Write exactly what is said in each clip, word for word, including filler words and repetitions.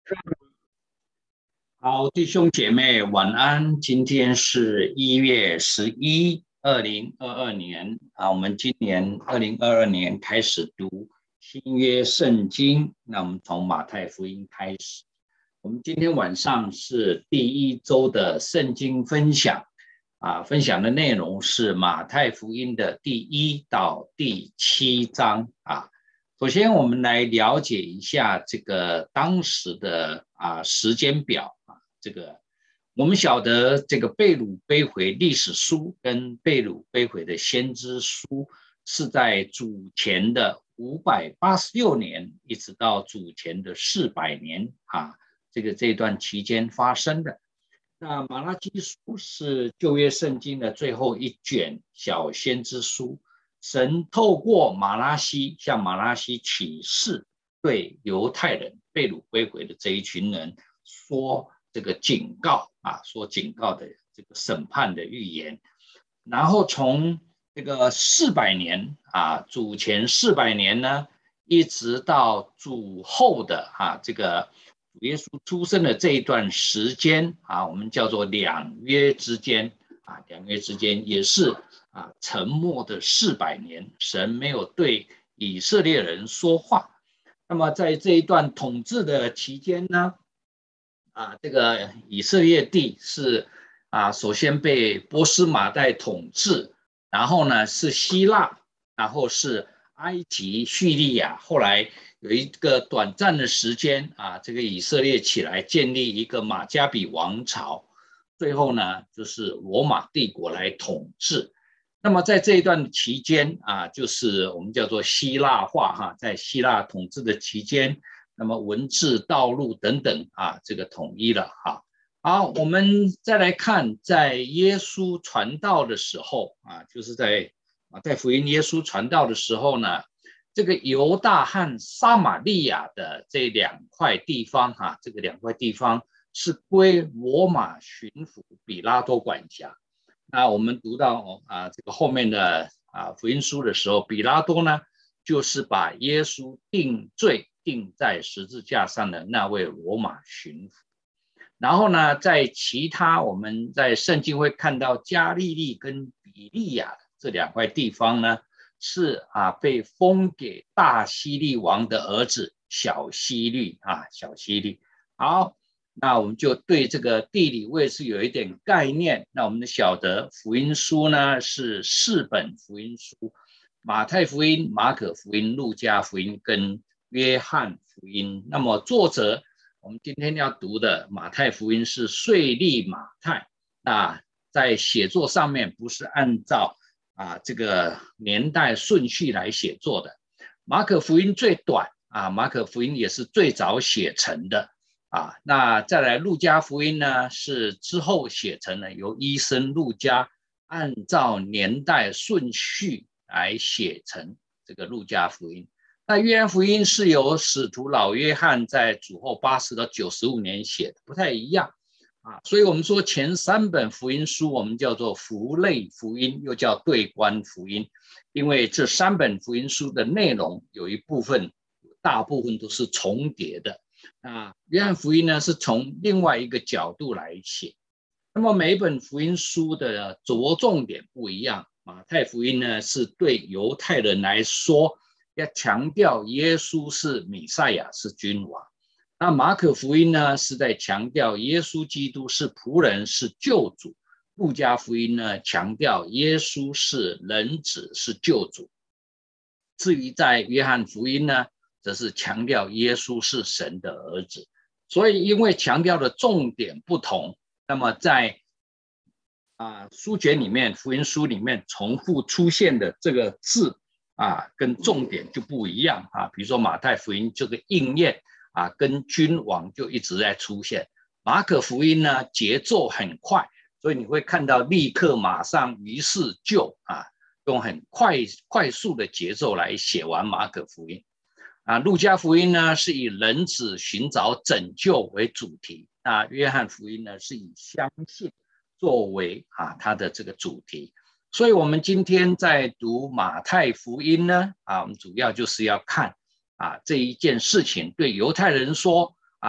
好，弟兄姐妹晚安。今天是一月十一，二零二二年啊。我们今年二零二二年开始读新约圣经，那我们从马太福音开始。我们今天晚上是第一周的圣经分享啊，分享的内容是马太福音的第一到第七章啊。首先，我们来了解一下这个当时的啊时间表啊。这个我们晓得，这个被掳归回历史书跟被掳归回的先知书是在主前的五百八十六年，一直到主前的四百年啊，这个这段期间发生的。那马拉基书是旧约圣经的最后一卷小先知书。神透过马拉西向马拉西启示，对犹太人被掳归回的这一群人说这个警告啊，说警告的这个审判的预言。然后从这个四百年啊，主前四百年呢，一直到主后的啊这个主耶稣出生的这一段时间啊，我们叫做两约之间啊，两约之间也是啊，沉默的四百年，神没有对以色列人说话。那么在这一段统治的期间呢，啊，这个以色列地是啊，首先被波斯马代统治，然后呢是希腊，然后是埃及、叙利亚，后来有一个短暂的时间啊，这个以色列起来建立一个马加比王朝，最后呢就是罗马帝国来统治。那么在这一段期间啊，就是我们叫做希腊化哈，在希腊统治的期间，那么文字、道路等等啊，这个统一了哈。好，我们再来看，在耶稣传道的时候啊，就是在马太福音耶稣传道的时候呢，这个犹大和撒玛利亚的这两块地方哈，这个两块地方是归罗马巡抚比拉多管辖。那我们读到啊这个后面的啊福音书的时候，比拉多呢就是把耶稣定罪定在十字架上的那位罗马巡抚。然后呢，在其他我们在圣经会看到加利利跟比利亚这两块地方呢，是啊被封给大希律王的儿子小希律啊小希律。好。那我们就对这个地理位置有一点概念。那我们晓得福音书呢是四本福音书：马太福音、马可福音、路加福音跟约翰福音。那么作者，我们今天要读的马太福音是税吏马太。那在写作上面不是按照啊这个年代顺序来写作的。马可福音最短啊，马可福音也是最早写成的。啊，那再来路加福音呢，是之后写成了，由医生路加按照年代顺序来写成这个路加福音。那约翰福音是由使徒老约翰在主后八十到九十五年写的，不太一样啊。所以我们说前三本福音书我们叫做福类福音，又叫对观福音，因为这三本福音书的内容有一部分，大部分都是重叠的。那约翰福音呢，是从另外一个角度来写。那么每一本福音书的着重点不一样。马太福音呢，是对犹太人来说，要强调耶稣是弥赛亚，是君王。那马可福音呢，是在强调耶稣基督是仆人，是救主。路加福音呢，强调耶稣是人子，是救主。至于在约翰福音呢，则是强调耶稣是神的儿子。所以因为强调的重点不同，那么在啊书卷里面，福音书里面重复出现的这个字啊，跟重点就不一样啊。比如说马太福音这个应验啊，跟君王就一直在出现。马可福音呢，节奏很快，所以你会看到立刻马上于是就啊，用很快快速的节奏来写完马可福音。啊，路加福音呢是以人子寻找拯救为主题，那约翰福音呢是以相信作为啊它的这个主题。所以我们今天在读马太福音呢，啊，我们主要就是要看啊这一件事情对犹太人说啊，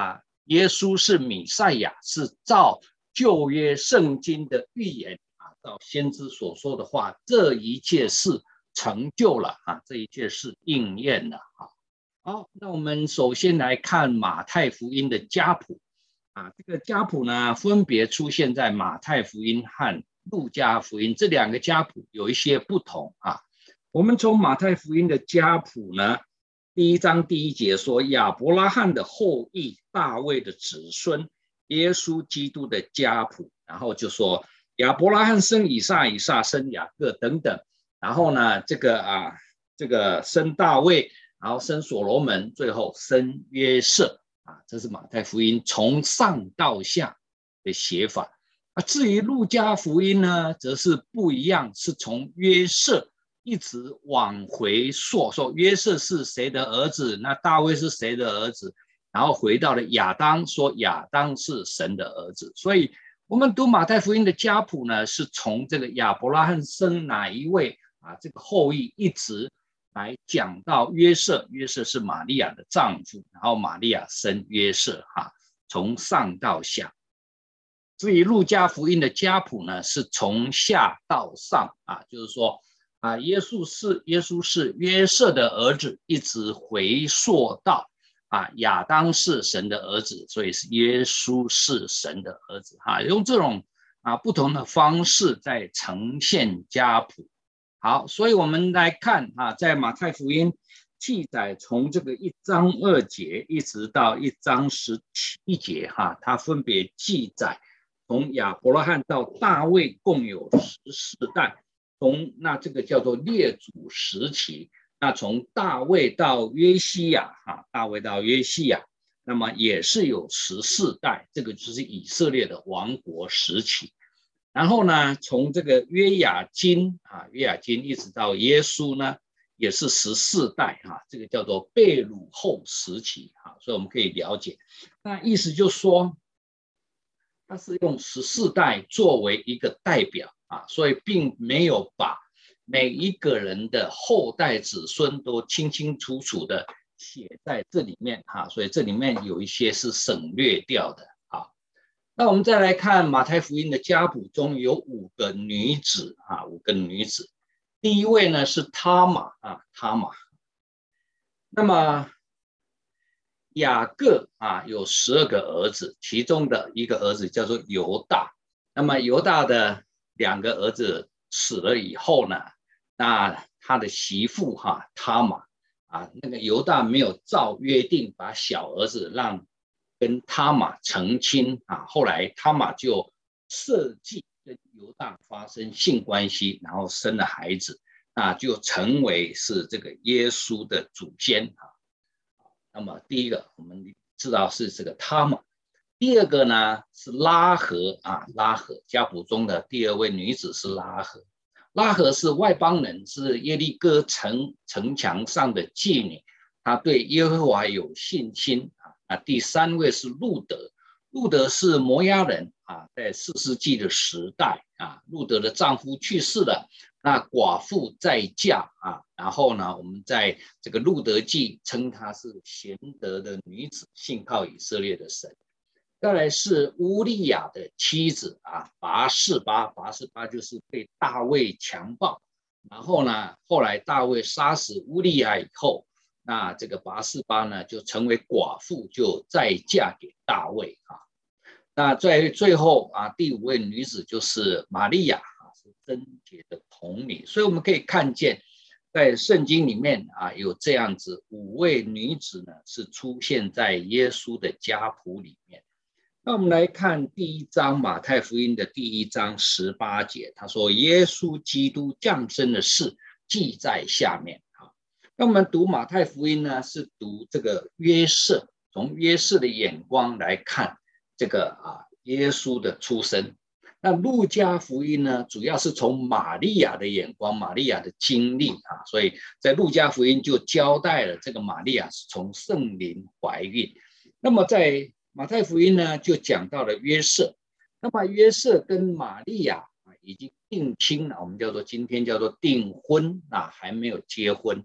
耶稣是弥赛亚，是照旧约圣经的预言啊，照先知所说的话，这一切是成就了啊，这一切是应验了啊。好，那我们首先来看马太福音的家谱啊，这个家谱呢，分别出现在马太福音和路加福音这两个家谱有一些不同啊。我们从马太福音的家谱呢，第一章第一节说亚伯拉罕的后裔，大卫的子孙，耶稣基督的家谱，然后就说亚伯拉罕生以撒，以撒生雅各等等，然后呢，这个啊，这个生大卫，然后生所罗门，最后生约瑟啊，这是马太福音从上到下的写法。啊，至于路加福音呢，则是不一样，是从约瑟一直往回溯，说约瑟是谁的儿子，那大卫是谁的儿子，然后回到了亚当，说亚当是神的儿子。所以我们读马太福音的家谱呢，是从这个亚伯拉罕生哪一位啊，这个后裔一直来讲到约瑟，约瑟是玛利亚的丈夫，然后玛利亚生约瑟哈，从上到下。至于路加福音的家谱呢，是从下到上啊，就是说啊，耶稣是耶稣是约瑟的儿子，一直回溯到啊亚当是神的儿子，所以是耶稣是神的儿子哈，用这种啊不同的方式在呈现家谱。好，所以我们来看啊，在马太福音记载从这个一章二节一直到一章十七节哈，它分别记载从亚伯拉罕到大卫共有十四代，从那这个叫做列祖时期，那从大卫到约西亚哈，大卫到约西亚，那么也是有十四代，这个就是以色列的王国时期。然后呢，从这个约雅斤啊，约雅斤一直到耶稣呢，也是十四代哈，这个叫做被掳后时期哈，所以我们可以了解，那意思就是说，它是用十四代作为一个代表啊，所以并没有把每一个人的后代子孙都清清楚楚的写在这里面哈，所以这里面有一些是省略掉的啊。那我们再来看马太福音的家谱中有五个女子啊，五个女子。第一位呢是他玛啊，他玛。那么雅各啊有十二个儿子，其中的一个儿子叫做犹大。那么犹大的两个儿子死了以后呢，那他的媳妇哈他玛啊，那个犹大没有照约定把小儿子让跟他玛成亲啊，后来他玛就设计跟犹大发生性关系，然后生了孩子，那就成为是这个耶稣的祖先啊。那么第一个我们知道是这个他玛，第二个呢是拉合啊，拉合家谱中的第二位女子是拉合，拉合是外邦人，是耶利哥城城墙上的妓女，她对耶和华有信心啊。那第三位是路德，路德是摩押人啊，在四世纪的时代啊，路德的丈夫去世了，那寡妇再嫁啊，然后呢，我们在这个路德记称她是贤德的女子，信靠以色列的神。再来是乌利亚的妻子啊，拔示巴，拔示巴就是被大卫强暴，然后呢，后来大卫杀死乌利亚以后，那这个拔示巴呢就成为寡妇，就再嫁给大卫啊。那在最后啊，第五位女子就是玛利亚啊，是贞洁的童女。所以我们可以看见，在圣经里面啊，有这样子五位女子呢，是出现在耶稣的家谱里面。那我们来看第一章马太福音的第一章十八节，他说耶稣基督降生的事记在下面啊。那我们读马太福音呢，是读这个约瑟，从约瑟的眼光来看这个啊耶稣的出生。那路加福音呢，主要是从玛利亚的眼光，玛利亚的经历啊，所以在路加福音就交代了这个玛利亚是从圣灵怀孕。那么在马太福音呢，就讲到了约瑟。那么约瑟跟玛利亚已经定亲了，我们叫做今天叫做订婚啊，还没有结婚。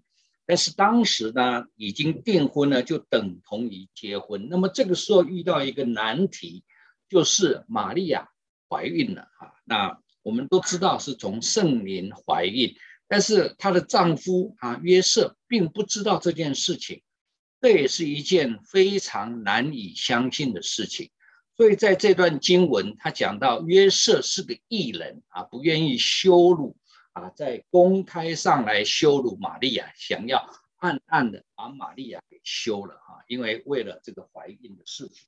但是当时呢，已经订婚呢，就等同于结婚。那么这个时候遇到一个难题，就是玛利亚怀孕了啊。那我们都知道是从圣灵怀孕，但是她的丈夫啊约瑟并不知道这件事情，这也是一件非常难以相信的事情。所以在这段经文，他讲到约瑟是个义人啊，不愿意羞辱啊，在公开上来羞辱玛利亚，想要暗暗的把玛利亚给休了啊，因为为了这个怀孕的事情。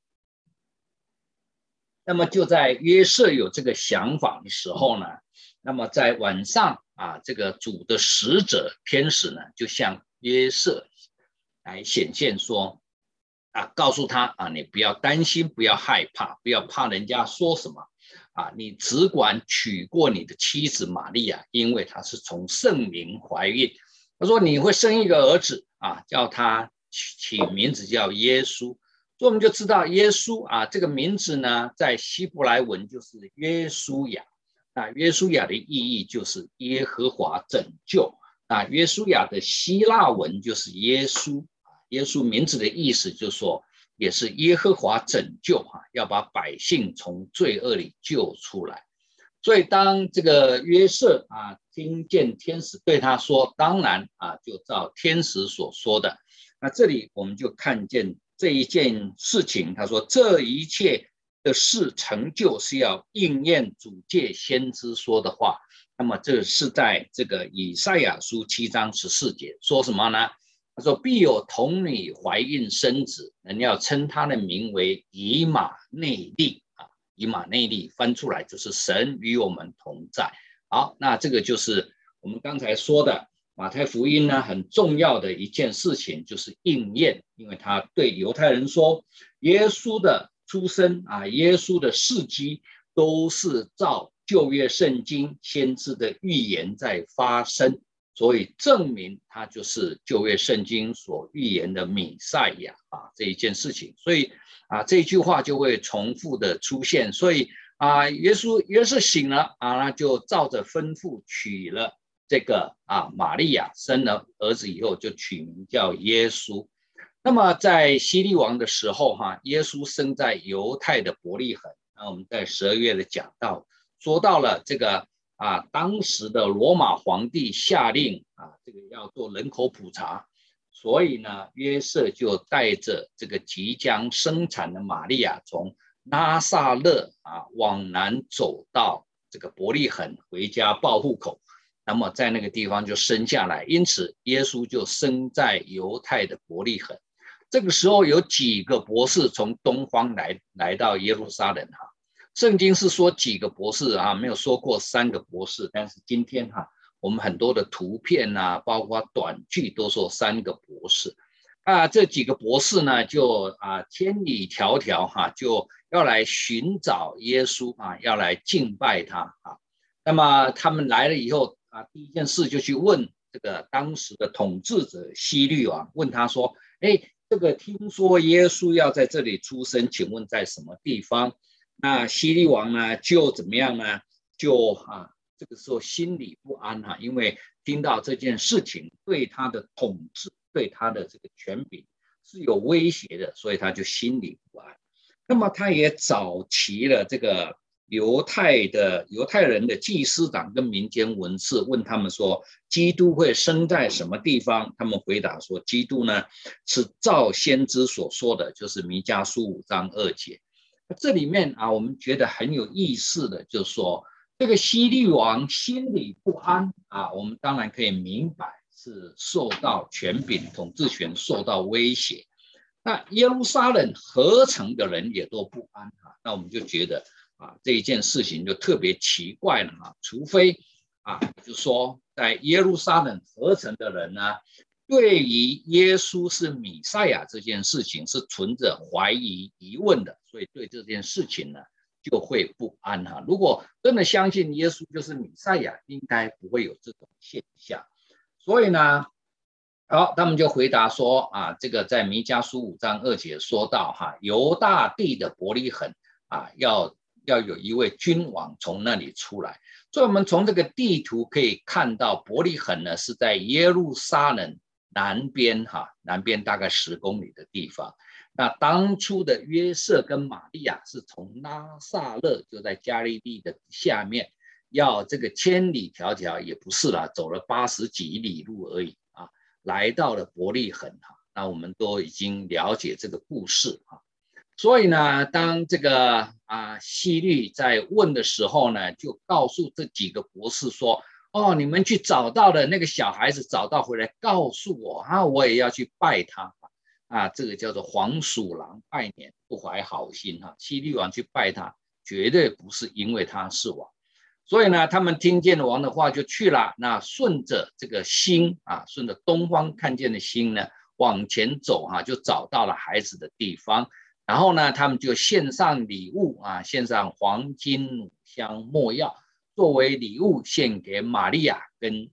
那么就在约瑟有这个想法的时候呢，那么在晚上啊，这个主的使者天使呢，就向约瑟来显现说啊，告诉他啊，你不要担心，不要害怕，不要怕人家说什么啊，你只管娶过你的妻子玛利亚，因为她是从圣灵怀孕。他说你会生一个儿子啊，叫他起名字叫耶稣。所以我们就知道耶稣啊这个名字呢，在希伯来文就是约书亚。那约书亚的意义就是耶和华拯救。那约书亚的希腊文就是耶稣。耶稣名字的意思就是说，也是耶和华拯救啊，要把百姓从罪恶里救出来。所以当这个约瑟啊听见天使对他说，当然啊就照天使所说的。那这里我们就看见这一件事情，他说这一切的事成就是要应验主借先知说的话。那么这是在这个以赛亚书七章十四节说什么呢？他说必有童女怀孕生子，人要称他的名为以马内利啊，以马内利翻出来就是神与我们同在。好，那这个就是我们刚才说的马太福音呢，很重要的一件事情就是应验，因为他对犹太人说，耶稣的出生啊，耶稣的事迹都是照旧约圣经先知的预言在发生。所以证明他就是旧约圣经所预言的弥赛亚啊这一件事情，所以啊这一句话就会重复的出现。所以啊耶稣约瑟醒了啊，那就照着吩咐娶了这个啊玛利亚，生了儿子以后就取名叫耶稣。那么在希律王的时候哈、啊，耶稣生在犹太的伯利恒。那我们在十二月的讲到说到了这个。啊，当时的罗马皇帝下令啊，这个要做人口普查，所以呢，约瑟就带着这个即将生产的玛利亚从拉萨勒啊往南走到这个伯利恒回家报户口，那么在那个地方就生下来，因此耶稣就生在犹太的伯利恒。这个时候有几个博士从东方来来到耶路撒冷哈。圣经是说几个博士啊，没有说过三个博士，但是今天哈、啊，我们很多的图片啊，包括短剧都说三个博士啊，这几个博士呢，就啊千里迢迢哈、啊，就要来寻找耶稣啊，要来敬拜他啊。那么他们来了以后啊，第一件事就去问这个当时的统治者希律王，问他说：“哎，这个听说耶稣要在这里出生，请问在什么地方？”那希律王呢，就怎么样呢？就啊，这个时候心里不安哈、啊，因为听到这件事情对他的统治、对他的这个权柄是有威胁的，所以他就心里不安。那么他也找齐了这个犹太的犹太人的祭司长跟民间文士，问他们说，基督会生在什么地方？他们回答说，基督呢是照先知所说的，就是弥迦书五章二节。这里面啊，我们觉得很有意思的，就是说这个希律王心里不安啊，我们当然可以明白是受到权柄统治权受到威胁。那耶路撒冷合城的人也都不安啊，那我们就觉得啊，这一件事情就特别奇怪了啊，除非啊，就是说在耶路撒冷合城的人呢，对于耶稣是弥赛亚这件事情是存着怀疑疑问的，所以对这件事情呢就会不安哈。如果真的相信耶稣就是弥赛亚，应该不会有这种现象。所以呢，好，他们就回答说啊，这个在弥迦书五章二节说到哈，犹大地的伯利恒啊，要要有一位君王从那里出来。所以我们从这个地图可以看到，伯利恒呢是在耶路撒冷南边哈，南边大概十公里的地方。那当初的约瑟跟玛利亚是从拉萨勒，就在加利利的下面，要这个千里迢迢也不是啦，走了八十几里路而已啊，来到了伯利恒哈。那我们都已经了解这个故事哈。所以呢，当这个啊希律在问的时候呢，就告诉这几个博士说：“哦，你们去找到的那个小孩子，找到回来告诉我啊，我也要去拜他。”啊，这个叫做黄鼠狼拜年，不怀好心哈。希律王去拜他，绝对不是因为他是王。所以呢，他们听见王的话就去了。那顺着这个星啊，顺着东方看见的星呢，往前走哈、啊，就找到了孩子的地方。然后呢，他们就献上礼物啊，献上黄金、乳香、没药，作为礼物献给玛利亚跟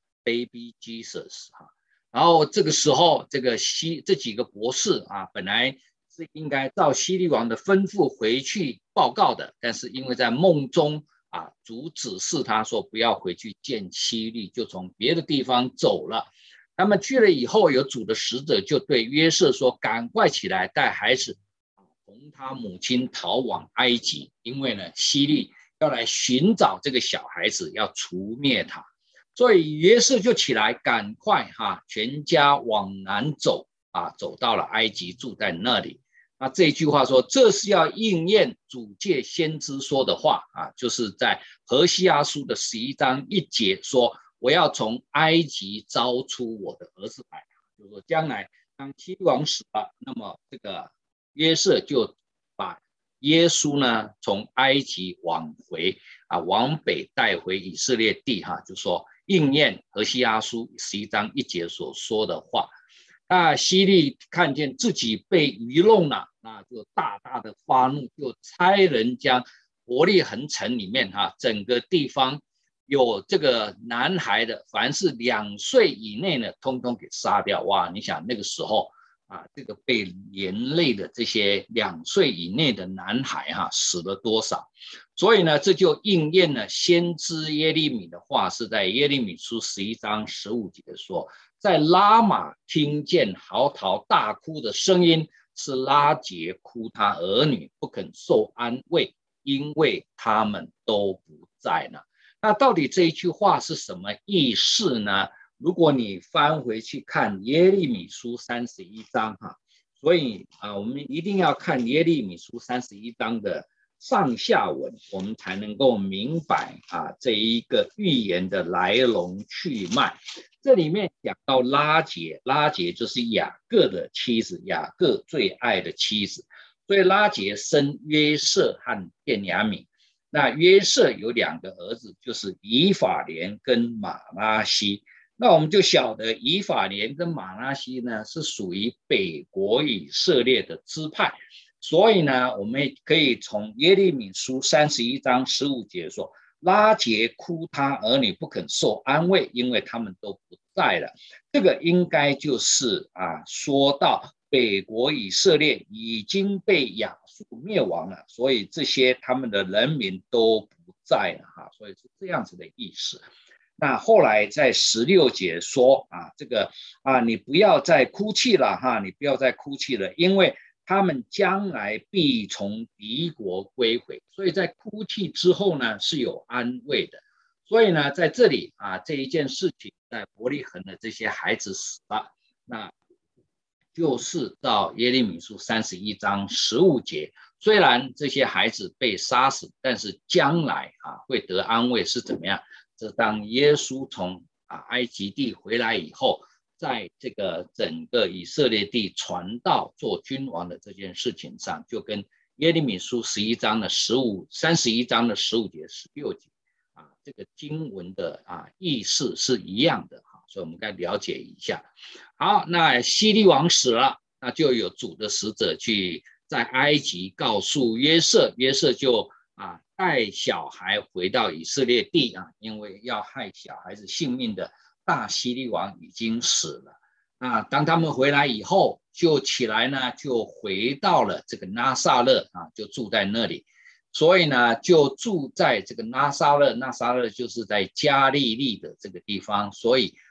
Baby Jesus 哈。然后这个时候，这个希这几个博士啊，本来是应该照希律王的吩咐回去报告的，但是因为在梦中啊，主指示他说不要回去见希律，就从别的地方走了。他们去了以后，有主的使者就对约瑟说：“赶快起来，带孩子同他母亲逃往埃及，因为呢，希律要来寻找这个小孩子，要除灭他。”所以约瑟就起来，赶快哈，全家往南走啊，走到了埃及，住在那里。那这句话说，这是要应验主借先知说的话啊，就是在何西阿书的十一章一节说：“我要从埃及招出我的儿子来。”就是说，将来当希律王死了，那么这个约瑟就把耶稣呢从埃及往回啊，往北带回以色列地哈，就说应验何西阿书十一章一节所说的话。那希律看见自己被愚弄了，那就大大的发怒，就差人将伯利恒城里面哈，整个地方有这个男孩的，凡是两岁以内的，通通给杀掉。哇，你想那个时候啊，这个被连累的这些两岁以内的男孩哈，死了多少？所以呢，这就应验了先知耶利米的话，是在耶利米书十一章十五节说，在拉玛听见嚎啕大哭的声音，是拉结哭他儿女，不肯受安慰，因为他们都不在了。那到底这一句话是什么意思呢？如果你翻回去看耶利米书三十一章哈，所以啊，我们一定要看耶利米书三十一章的上下文，我们才能够明白啊这一个预言的来龙去脉。这里面讲到拉结，拉结就是雅各的妻子，雅各最爱的妻子，所以拉结生约瑟和便雅悯。那约瑟有两个儿子，就是以法莲跟马拉西。那我们就晓得以法莲跟马拉西呢是属于北国以色列的支派，所以呢，我们可以从耶利米书三十一章十五节说，拉结哭他儿女不肯受安慰，因为他们都不在了。这个应该就是啊，说到北国以色列已经被亚述灭亡了，所以这些他们的人民都不在了哈，所以是这样子的意思。那后来在十六节说啊，这个啊，你不要再哭泣了哈，你不要再哭泣了，因为他们将来必从敌国归回。所以在哭泣之后呢，是有安慰的。所以呢，在这里啊，这一件事情，在伯利恒的这些孩子死了，那就是到耶利米书三十一章十五节，虽然这些孩子被杀死，但是将来啊会得安慰是怎么样？这当耶稣从啊埃及地回来以后，在这个整个以色列地传道做君王的这件事情上，就跟耶利米书十一章的十五、三十一章的十五节、十六节啊，这个经文的啊意思是一样的哈，所以我们该了解一下。好，那希律王死了，那就有主的使者去在埃及告诉约瑟，约瑟就啊带小孩回到以色列地啊，因为要害小孩子性命的大希律王已经死了。那当他们回来以后，就起来呢，就回到了这个拿撒勒啊，就住在那里。所以呢，就住在这个拿撒勒，拿撒勒就是在加利利的这个地方，所以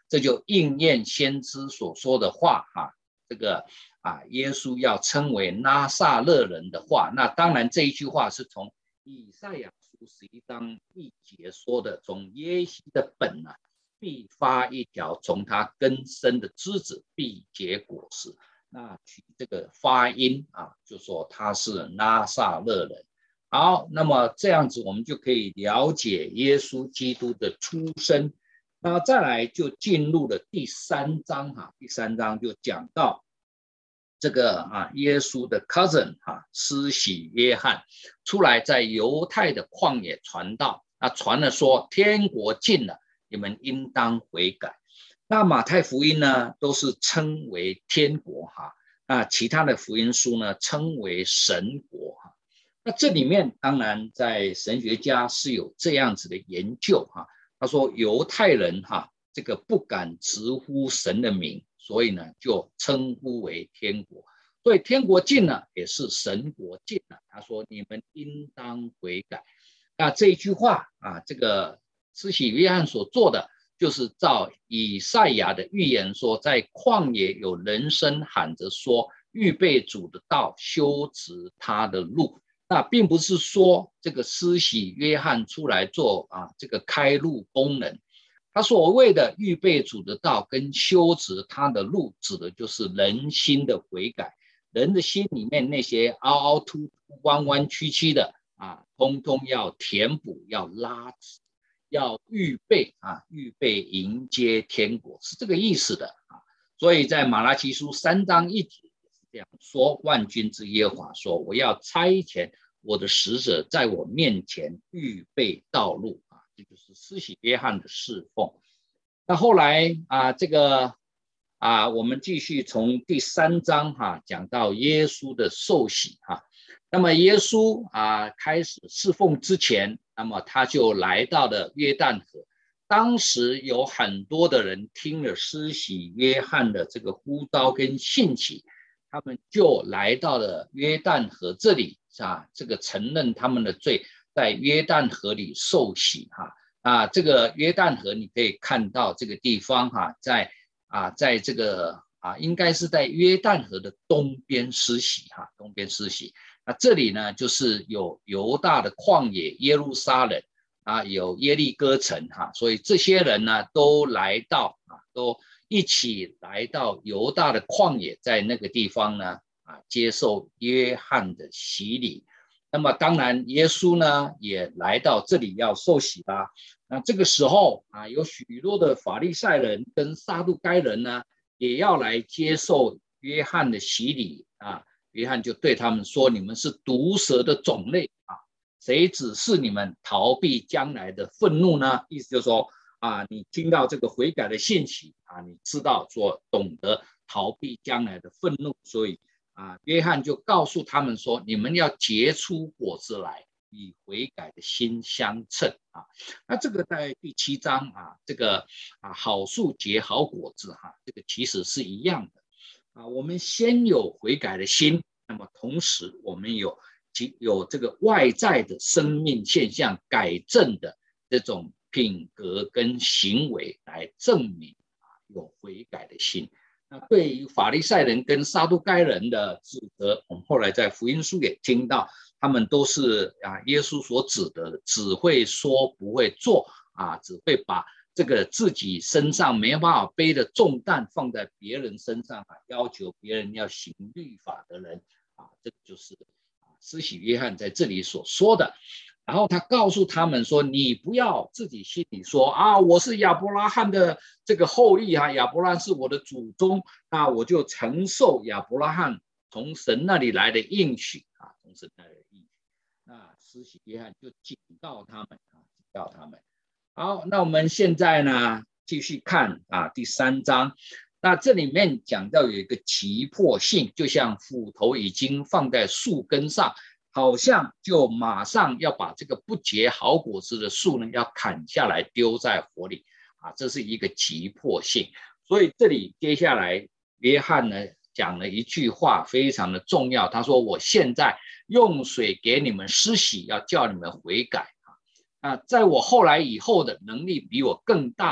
这就应验先知所说的话哈，这个啊，耶稣要称为拿撒勒人的话。那当然这一句话是从以赛亚书十一章一节说的，从耶西的本啊，必发一条，从他根生的枝子必结果实。那取这个发音啊，就说他是拿撒勒人。好，那么这样子我们就可以了解耶稣基督的出生。那再来就进入了第三章哈，第三章就讲到这个啊，耶稣的 cousin 啊，施洗约翰出来在犹太的旷野传道，啊，传了说天国近了，你们应当悔改。那马太福音呢，都是称为天国哈，那其他的福音书呢，称为神国哈。那这里面当然在神学家是有这样子的研究哈，他说犹太人哈，这个不敢直呼神的名，所以呢就称呼为天国。所以天国近了，也是神国近了。他说你们应当悔改。那这一句话啊，这个施洗约翰所做的，就是照以赛亚的预言说，在旷野有人声喊着说，预备主的道，修直他的路。那并不是说这个施洗约翰出来做啊这个开路工人，他所谓的预备主的道跟修直他的路，指的就是人心的悔改，人的心里面那些凹凹凸凸、弯弯曲曲的啊，通通要填补，要拉直，要预备啊，预备迎接天国，是这个意思的啊。所以在马拉基书三章一节是这样说：万军之耶和华说，我要差遣我的使者在我面前预备道路啊，这就是施洗约翰的侍奉。那后来啊，这个啊，我们继续从第三章哈、啊、讲到耶稣的受洗哈、啊。那么耶稣啊开始侍奉之前，那么他就来到了约旦河。当时有很多的人听了施洗约翰的这个呼召跟信息，他们就来到了约旦河这里啊，这个承认他们的罪，在约旦河里受洗哈啊。这个约旦河你可以看到这个地方哈，在啊，在这个啊，应该是在约旦河的东边施洗哈，东边施洗。那这里呢，就是有犹大的旷野耶路撒冷啊，有耶利哥城哈，所以这些人呢都来到啊，都一起来到犹大的旷野，在那个地方呢啊，接受约翰的洗礼。那么当然，耶稣呢也来到这里要受洗啦。那这个时候啊，有许多的法利赛人跟撒都该人呢，也要来接受约翰的洗礼啊。约翰就对他们说：“你们是毒蛇的种类啊，谁指示你们逃避将来的愤怒呢？”意思就是说啊，你听到这个悔改的信息啊，你知道说懂得逃避将来的愤怒，所以啊，约翰就告诉他们说：“你们要结出果子来，与悔改的心相称啊。”那这个在第七章啊，这个啊好树结好果子哈、啊，这个其实是一样的。啊，我们先有悔改的心，那么同时我们有有这个外在的生命现象改正的这种品格跟行为来证明啊有悔改的心。那对于法利赛人跟撒都该人的指责，我们后来在福音书也听到，他们都是啊耶稣所指的，只会说不会做啊，只会把这个自己身上没办法背的重担放在别人身上啊，要求别人要行律法的人啊，这就是啊施洗约翰在这里所说的。然后他告诉他们说：“你不要自己心里说啊，我是亚伯拉罕的这个后裔啊，亚伯拉罕是我的祖宗，那我就承受亚伯拉罕从神那里来的应许啊，从神那里的应许。”那施洗约翰就警告他们啊，警告他们。好，那我们现在呢，继续看啊第三章。那这里面讲到有一个急迫性，就像斧头已经放在树根上，好像就马上要把这个不结好果子的树呢，要砍下来丢在火里啊，这是一个急迫性。所以这里接下来约翰呢讲了一句话非常的重要，他说：“我现在用水给你们施洗，要叫你们悔改。”啊，在我后来以后的能力比我更大的，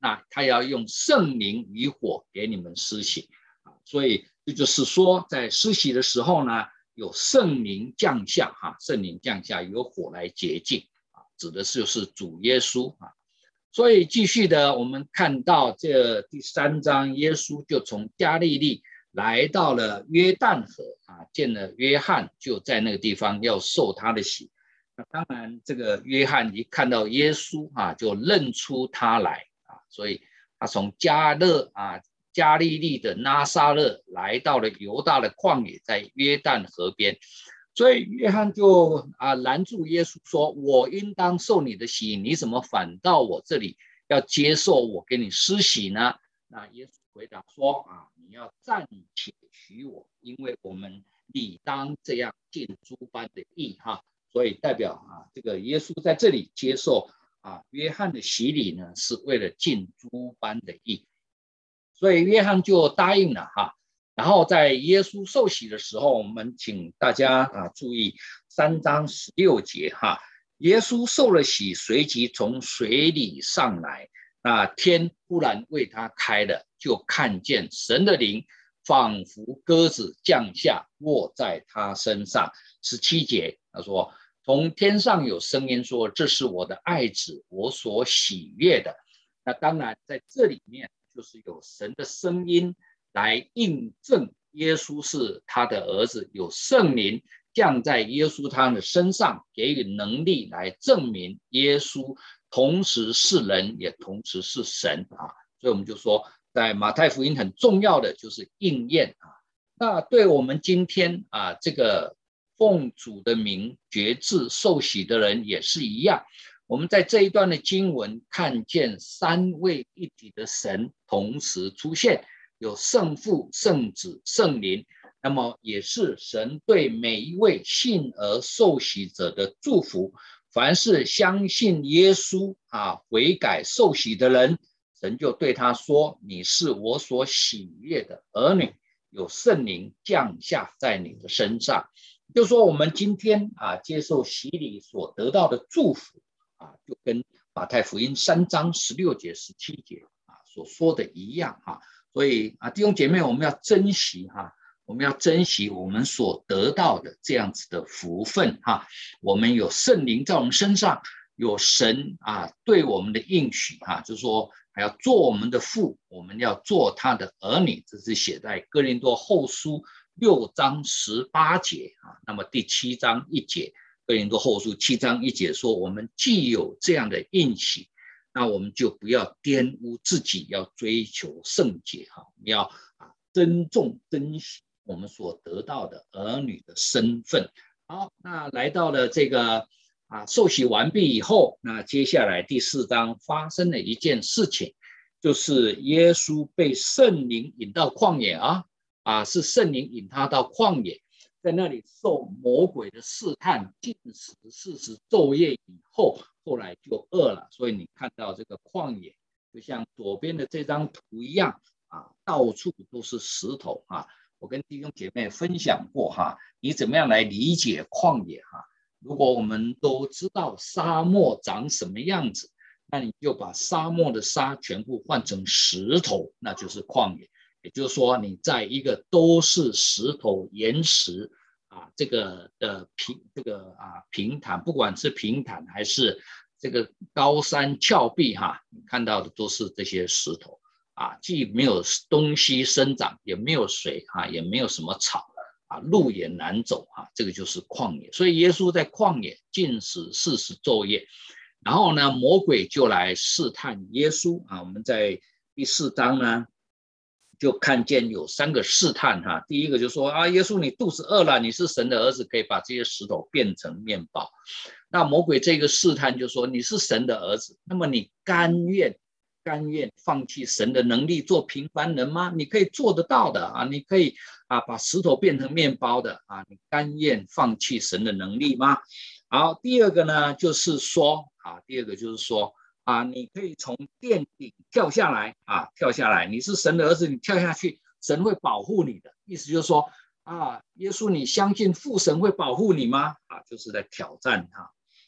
那他要用圣灵与火给你们施洗啊，所以这就是说，在施洗的时候呢，有圣灵降下哈、啊，圣灵降下，有火来洁净啊，指的是就是主耶稣啊。所以继续的，我们看到这第三章，耶稣就从加利利来到了约旦河啊，见了约翰，就在那个地方要受他的洗。那当然，这个约翰一看到耶稣啊，就认出他来啊，所以他从加勒啊加利利的拿撒勒来到了犹大的旷野，在约旦河边。所以约翰就啊拦住耶稣说：“我应当受你的洗，你怎么反到我这里要接受我给你施洗呢？”那耶稣回答说：“啊，你要暂且许我，因为我们理当这样尽诸般的义哈。”所以代表啊，这个耶稣在这里接受啊约翰的洗礼呢，是为了尽诸般的义。所以约翰就答应了哈。然后在耶稣受洗的时候，我们请大家啊注意三章十六节哈，耶稣受了洗，随即从水里上来，那天忽然为他开了，就看见神的灵仿佛鸽子降下，落在他身上。十七节他说，从天上有声音说，这是我的爱子，我所喜悦的。那当然在这里面就是有神的声音来印证耶稣是他的儿子，有圣灵降在耶稣他的身上，给予能力来证明耶稣同时是人，也同时是神啊。所以我们就说，在马太福音很重要的就是应验啊。那对我们今天啊，这个奉主的名决志受洗的人也是一样。我们在这一段的经文看见三位一体的神同时出现。有圣父、圣子、圣灵，那么也是神对每一位信而受洗者的祝福。凡是相信耶稣啊、悔改受洗的人，神就对他说：“你是我所喜悦的儿女，有圣灵降下在你的身上。”就说我们今天啊接受洗礼所得到的祝福啊，就跟马太福音三章十六节、十七节啊所说的一样啊。所以啊，弟兄姐妹，我们要珍惜哈、啊，我们要珍惜我们所得到的这样子的福分哈、啊。我们有圣灵在我们身上，有神啊对我们的应许哈、啊，就是说还要做我们的父，我们要做他的儿女，这是写在哥林多后书六章十八节啊。那么第七章一节，哥林多后书七章一节说，我们既有这样的应许，那我们就不要玷污自己，要追求圣洁哈，我们要啊珍重珍惜我们所得到的儿女的身份。好，那来到了这个啊受洗完毕以后，那接下来第四章发生了一件事情，就是耶稣被圣灵引到旷野啊啊，是圣灵引他到旷野，在那里受魔鬼的试探，禁食四十昼夜以后。后来就饿了，所以你看到这个旷野，就像左边的这张图一样啊，到处都是石头啊。我跟弟兄姐妹分享过哈，你怎么样来理解旷野哈？如果我们都知道沙漠长什么样子，那你就把沙漠的沙全部换成石头，那就是旷野。也就是说，你在一个都是石头岩石。啊，这个的平这个啊平坦，不管是平坦还是这个高山峭壁哈，你看到的都是这些石头啊，既没有东西生长，也没有水啊，也没有什么草啊，路也难走啊，这个就是旷野。所以耶稣在旷野禁食四十昼夜，然后呢，魔鬼就来试探耶稣啊。我们在第四章呢。就看见有三个试探哈，第一个就说啊，耶稣你肚子饿了，你是神的儿子，可以把这些石头变成面包。那魔鬼这个试探就说你是神的儿子，那么你甘愿甘愿放弃神的能力做平凡人吗？你可以做得到的啊，你可以啊把石头变成面包的啊，你甘愿放弃神的能力吗？好，第二个呢就是说啊，第二个就是说。啊，你可以从殿顶跳下来啊，跳下来，你是神的儿子，你跳下去，神会保护你的。意思就是说啊，耶稣，你相信父神会保护你吗？啊，就是在挑战他。啊，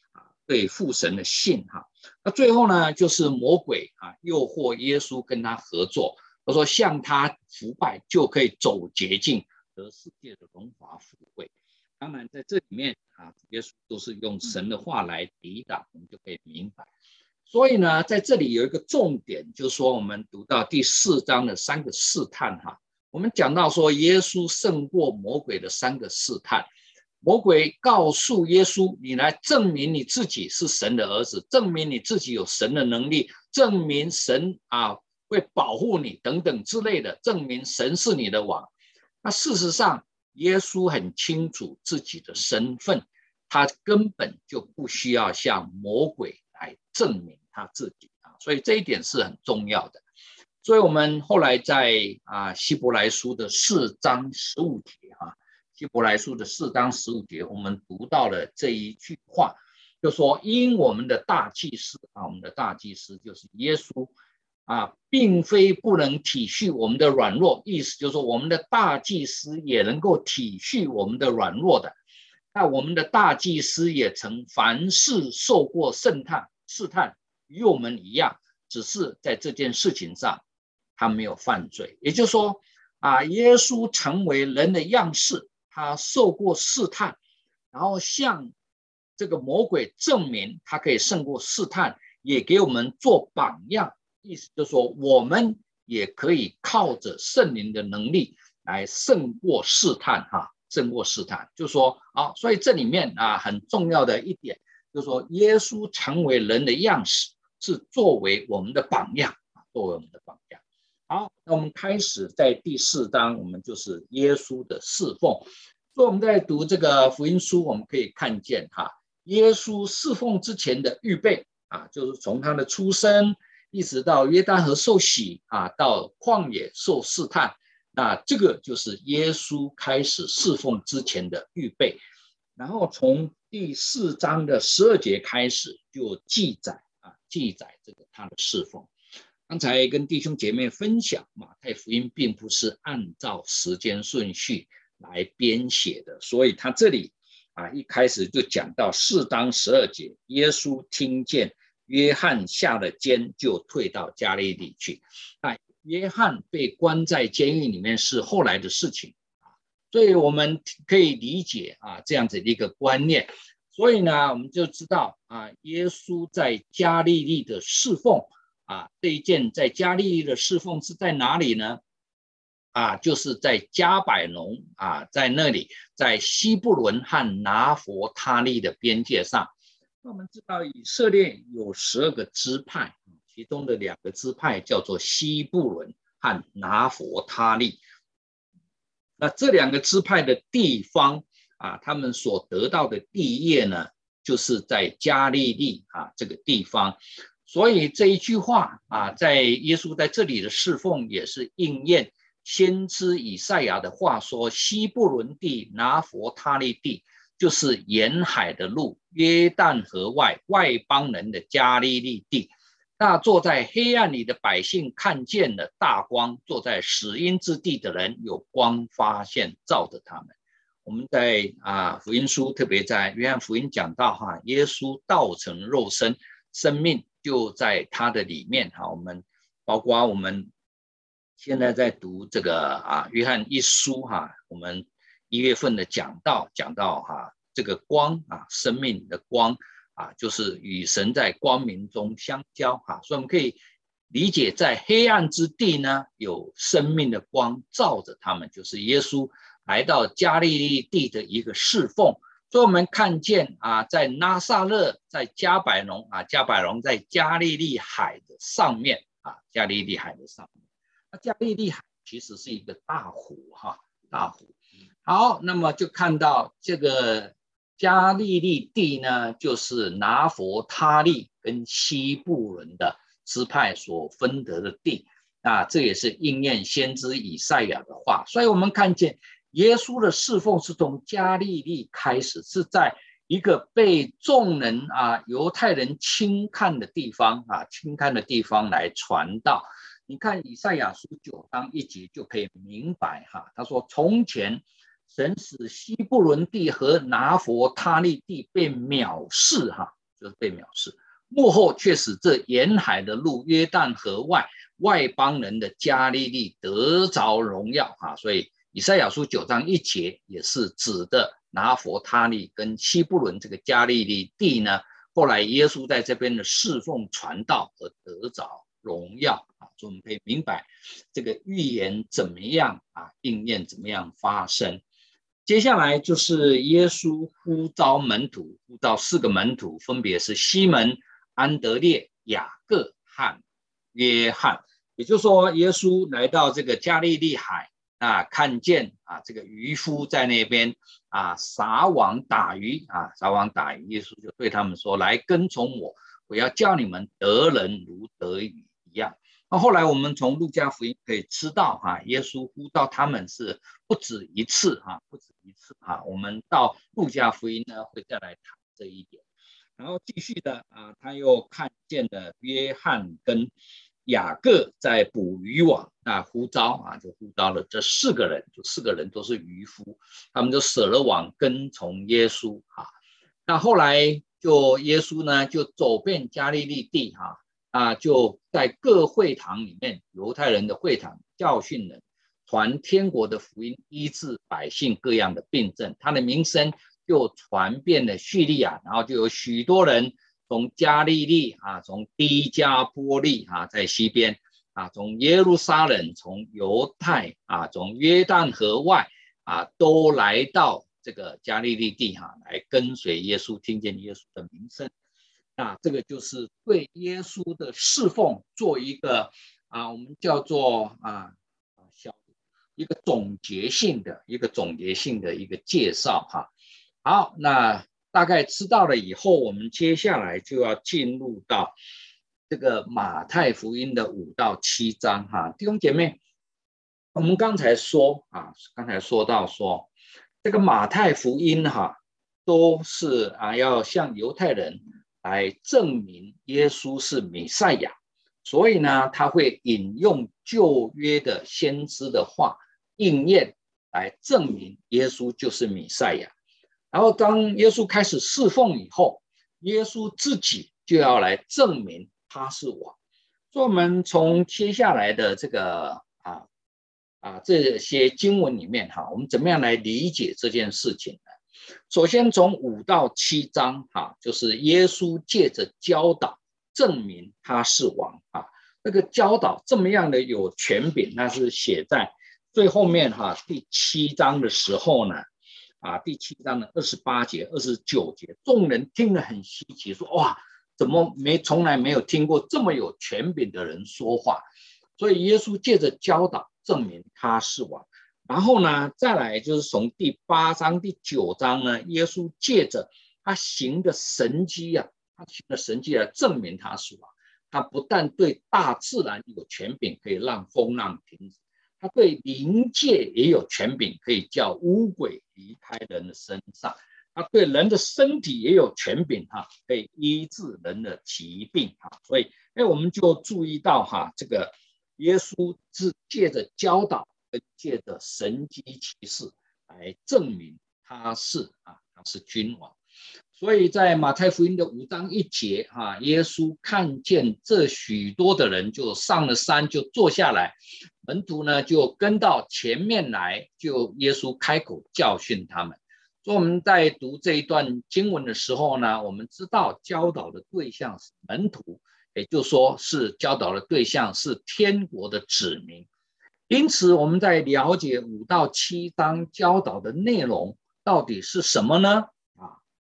对父神的信哈。那最后呢，就是魔鬼啊诱惑耶稣跟他合作，他说向他腐败就可以走捷径，得世界的荣华富贵。当然在这里面啊，耶稣都是用神的话来抵挡，我们就可以明白。所以呢，在这里有一个重点，就是说我们读到第四章的三个试探哈，我们讲到说耶稣胜过魔鬼的三个试探。魔鬼告诉耶稣，你来证明你自己是神的儿子，证明你自己有神的能力，证明神啊会保护你等等之类的，证明神是你的王。那事实上耶稣很清楚自己的身份，他根本就不需要向魔鬼来证明他自己啊，所以这一点是很重要的。所以我们后来在啊希伯来书的四章十五节啊，希伯来书的四章十五节，我们读到了这一句话，就说因我们的大祭司啊，我们的大祭司就是耶稣啊，并非不能体恤我们的软弱，意思就是说我们的大祭司也能够体恤我们的软弱的。那我们的大祭司也曾凡事受过试探，试探与我们一样，只是在这件事情上他没有犯罪。也就是说啊，耶稣成为人的样式，他受过试探，然后向这个魔鬼证明他可以胜过试探，也给我们做榜样。意思就是说，我们也可以靠着圣灵的能力来胜过试探哈，胜过试探。就是说啊，所以这里面啊很重要的一点，就是说耶稣成为人的样式，是作为我们的榜样，作为我们的榜样。好，那我们开始在第四章，我们就是耶稣的侍奉。所以我们在读这个福音书，我们可以看见哈，耶稣侍奉之前的预备啊，就是从他的出生一直到约旦河受洗啊，到旷野受试探，那这个就是耶稣开始侍奉之前的预备。然后从第四章的十二节开始就记载啊，记载这个他的侍奉。刚才跟弟兄姐妹分享，马太福音并不是按照时间顺序来编写的，所以他这里啊一开始就讲到四章十二节，耶稣听见约翰下了监，就退到加利利去。那约翰被关在监狱里面是后来的事情，所以我们可以理解啊这样子的一个观念。所以呢，我们就知道啊，耶稣在加利利的侍奉啊，这一件在加利利的侍奉是在哪里呢？啊，就是在加百农啊，在那里，在西布伦和拿佛他利的边界上。那我们知道以色列有十二个支派，其中的两个支派叫做西布伦和拿佛他利。那这两个支派的地方啊，他们所得到的地业呢，就是在加利利啊这个地方。所以这一句话啊，在耶稣在这里的侍奉也是应验先知以赛亚的话说，西布伦地、拿佛他利地，就是沿海的路，约旦河外外邦人的加利利地。那坐在黑暗里的百姓看见了大光，坐在死荫之地的人有光发现照着他们。我们在啊福音书，特别在约翰福音讲到哈，耶稣道成肉身，生命就在他的里面哈。我们包括我们现在在读这个啊约翰一书哈，我们一月份的讲道讲到哈，这个光啊，生命的光啊，就是与神在光明中相交哈，所以我们可以理解，在黑暗之地呢，有生命的光照着他们，就是耶稣来到加利利地的一个侍奉。所以我们看见啊，在拿撒勒，在加百农啊，加百农在加利利海的上面啊，加利利海的上面。那加利利海其实是一个大湖哈，大湖。好，那么就看到这个加利利地呢，就是拿佛他利跟西布伦的支派所分得的地啊，这也是应验先知以赛亚的话。所以我们看见耶稣的侍奉是从加利利开始，是在一个被众人啊犹太人轻看的地方啊轻看的地方来传道。你看以赛亚书九章一节就可以明白哈，他说从前神使西布伦地和拿佛他利地被藐视哈， 就是被藐视。幕后却使这沿海的路约旦河外外邦人的加利利得着荣耀啊！所以以赛亚书九章一节也是指的拿佛他利跟西布伦这个加利利地呢。后来耶稣在这边的侍奉传道而得着荣耀啊，所以我们可以明白这个预言怎么样啊应验，怎么样发生。接下来就是耶稣呼召门徒，呼召四个门徒，分别是西门、安德烈、雅各和约翰。也就是说，耶稣来到这个加利利海啊，看见啊这个渔夫在那边啊撒网打鱼啊，撒网打鱼，耶稣就对他们说：“来跟从我，我要叫你们得人如得鱼一样。”那后来我们从路加福音可以知道哈、啊，耶稣呼召他们是不止一次哈、啊，不止一次哈、啊。我们到路加福音呢会再来谈这一点。然后继续的啊，他又看见了约翰跟雅各在捕鱼网，那呼召啊，就呼召了这四个人，就四个人都是渔夫，他们就舍了网跟从耶稣啊。那后来就耶稣呢就走遍加利利地哈。啊，就在各会堂里面，犹太人的会堂教训人，传天国的福音，医治百姓各样的病症。他的名声就传遍了叙利亚，然后就有许多人从加利利啊，从低加波利啊，在西边啊，从耶路撒冷，从犹太啊，从约旦河外啊，都来到这个加利利地哈、啊，来跟随耶稣，听见耶稣的名声。那这个就是对耶稣的侍奉做一个啊，我们叫做啊小一个总结性的一个总结性的一个介绍哈。好，那大概知道了以后，我们接下来就要进入到这个马太福音的五到七章哈。弟兄姐妹，我们刚才说啊，刚才说到说这个马太福音哈，都是啊要向犹太人来证明耶稣是弥赛亚，所以呢，他会引用旧约的先知的话应验来证明耶稣就是弥赛亚。然后当耶稣开始侍奉以后，耶稣自己就要来证明他是王。所以我们从接下来的这个啊啊这些经文里面哈，我们怎么样来理解这件事情呢？首先从五到七章哈，就是耶稣借着教导证明他是王啊。那个教导这么样的有权柄，那是写在最后面哈第七章的时候呢啊，第七章的二十八节、二十九节，众人听了很稀奇，说哇，怎么没从来没有听过这么有权柄的人说话？所以耶稣借着教导证明他是王。然后呢，再来就是从第八章、第九章呢，耶稣借着他行的神迹啊，他行的神迹来证明他是王。他不但对大自然有权柄，可以让风浪停止，他对灵界也有权柄，可以叫污鬼离开人的身上。他对人的身体也有权柄哈，可以医治人的疾病哈。所以，哎，我们就注意到哈，这个耶稣是借着教导。借着神迹奇事来证明他是啊，他是君王。所以在马太福音的五章一节啊，耶稣看见这许多的人，就上了山，就坐下来，门徒呢就跟到前面来，就耶稣开口教训他们。所以我们在读这一段经文的时候呢，我们知道教导的对象是门徒，也就是说是教导的对象是天国的子民。因此，我们在了解五到七章教导的内容到底是什么呢？啊，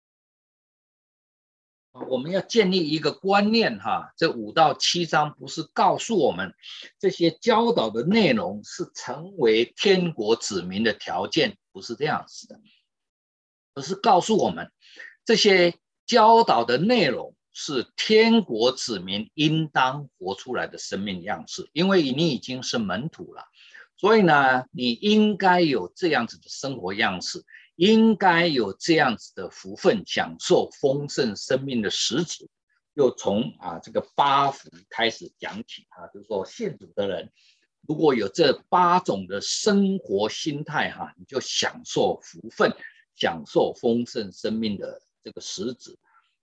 我们要建立一个观念哈，这五到七章不是告诉我们这些教导的内容是成为天国子民的条件，不是这样子的，而是告诉我们这些教导的内容是天国子民应当活出来的生命样式，因为你已经是门徒了，所以呢，你应该有这样子的生活样式，应该有这样子的福分，享受丰盛生命的实质。又从啊这个八福开始讲起啊，就是说信主的人如果有这八种的生活心态哈、啊，你就享受福分，享受丰盛生命的这个实质。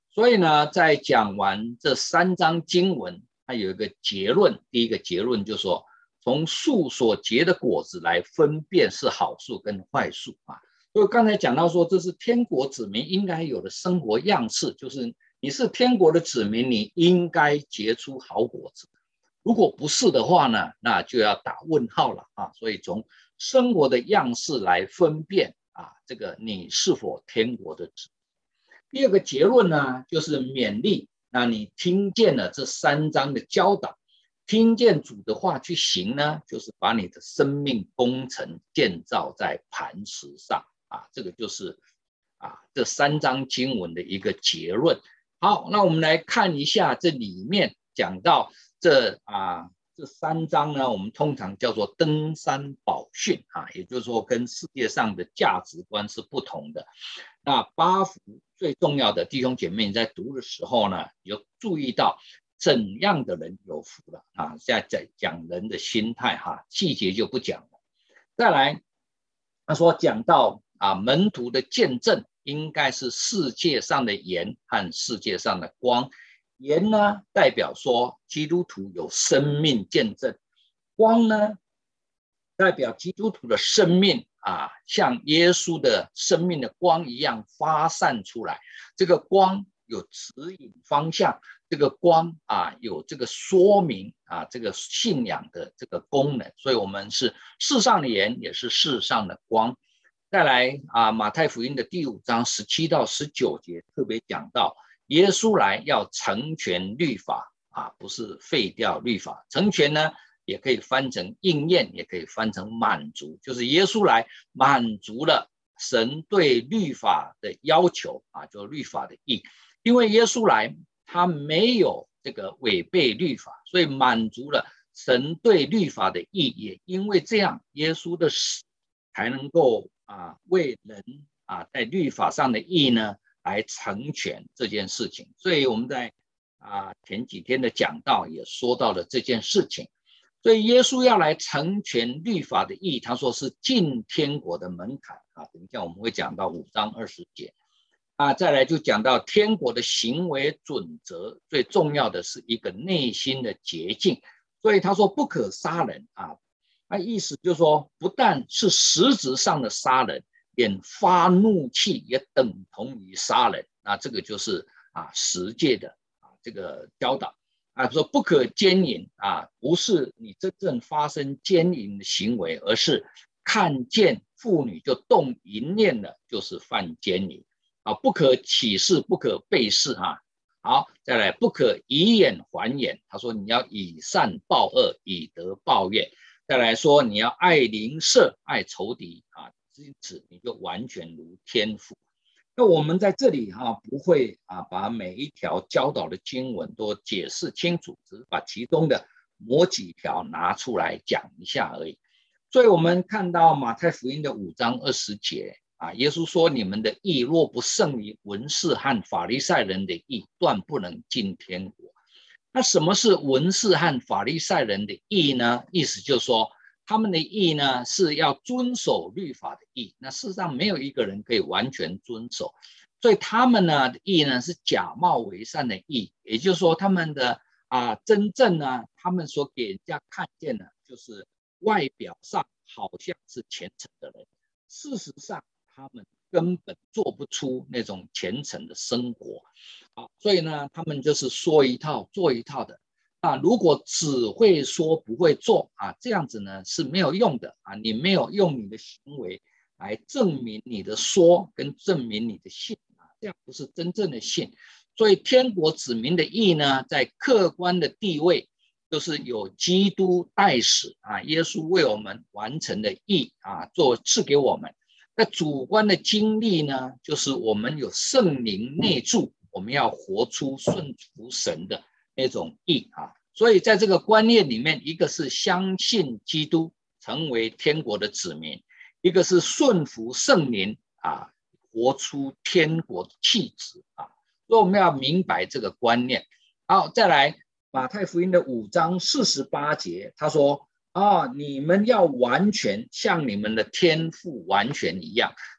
所以呢，在讲完这三章经文，它有一个结论。第一个结论就是说，从树所结的果子来分辨是好树跟坏树啊。所以刚才讲到说，这是天国子民应该有的生活样式，就是你是天国的子民，你应该结出好果子。如果不是的话呢，那就要打问号了啊。所以从生活的样式来分辨啊，这个你是否天国的子民。第二个结论呢，就是勉励。那你听见了这三章的教导，听见主的话去行呢，就是把你的生命工程建造在磐石上啊。这个就是啊这三章经文的一个结论。好，那我们来看一下这里面讲到这啊这三章呢，我们通常叫做登山宝训啊，也就是说跟世界上的价值观是不同的。那八福最重要的，弟兄姐妹，你在读的时候呢，你就注意到怎样的人有福了啊？现在在讲人的心态哈，细节就不讲了。再来，他说讲到啊门徒的见证，应该是世界上的盐和世界上的光。盐呢，代表说基督徒有生命见证；光呢，代表基督徒的生命啊，像耶稣的生命的光一样发散出来。这个光有指引方向，这个光啊有这个说明啊这个信仰的这个功能。所以我们是世上的盐，也是世上的光。再来啊，马太福音的第五章十七到十九节特别讲到，耶稣来要成全律法啊，不是废掉律法。成全呢，也可以翻成应验，也可以翻成满足，就是耶稣来满足了神对律法的要求啊，就是律法的义。因为耶稣来，他没有这个违背律法，所以满足了神对律法的义。也因为这样，耶稣的死才能够啊为人啊在律法上的义呢来成全这件事情。所以我们在啊前几天的讲道也说到了这件事情。所以耶稣要来成全律法的义，他说是进天国的门槛啊。等一下我们会讲到五章二十节啊。再来就讲到天国的行为准则，最重要的是一个内心的洁净。所以他说不可杀人啊，那意思就是说，不但是实质上的杀人，连发怒气也等同于杀人。那这个就是啊十诫的啊这个教导。啊，说不可奸淫啊，不是你真正发生奸淫的行为，而是看见妇女就动淫念了，就是犯奸淫啊。不可起誓，不可背誓啊。好，再来，不可以眼还眼。他说你要以善报恶，以德报怨。再来说你要爱邻舍，爱仇敌啊，因此你就完全如天父。那我们在这里哈、啊、不会啊把每一条教导的经文都解释清楚，只是把其中的某几条拿出来讲一下而已。所以我们看到马太福音的五章二十节啊，耶稣说你们的义若不胜于文士和法利赛人的义，断不能进天国。那什么是文士和法利赛人的义呢？意思就是说他们的义呢是要遵守律法的义，那事实上没有一个人可以完全遵守，所以他们呢的义呢是假冒为善的义，也就是说他们的啊真正呢，他们所给人家看见的就是外表上好像是虔诚的人，事实上他们根本做不出那种虔诚的生活。好，所以呢他们就是说一套做一套的。啊，如果只会说不会做啊，这样子呢是没有用的啊！你没有用你的行为来证明你的说跟证明你的信啊，这样不是真正的信。所以天国子民的义呢，在客观的地位就是有基督代使啊，耶稣为我们完成的义啊，做赐给我们。那主观的经历呢，就是我们有圣灵内住，我们要活出顺服神的那种义啊。所以在这个观念里面，一个是相信基督成为天国的子民，一个是顺服圣灵啊，活出天国的气质啊。所以我们要明白这个观念。好，再来马太福音的五章四十八节，他说啊，你们要完全像你们的天父完全一样。